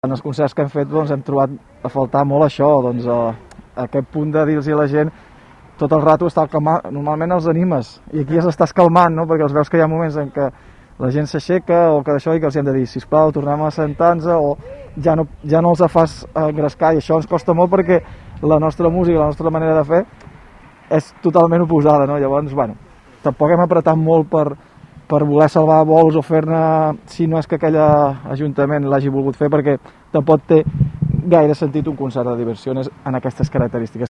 En els concerts que hem fet hem trobat a faltar molt això, aquest punt de dir-los a la gent tot el rato estar calmant. Normalment els animes i aquí els estàs calmant, no? Perquè els veus que hi ha moments en què la gent s'aixeca o que d'això i que els hem de dir, sisplau, tornem a sentar-nos, o ja no els fas engrescar, i això ens costa molt perquè la nostra música, la nostra manera de fer és totalment oposada, no? Llavors, tampoc hem apretat molt per voler salvar vols o fer-ne, si no és que aquell ajuntament l'hagi volgut fer, perquè tampoc té gaire sentit un concert de diversió en aquestes característiques.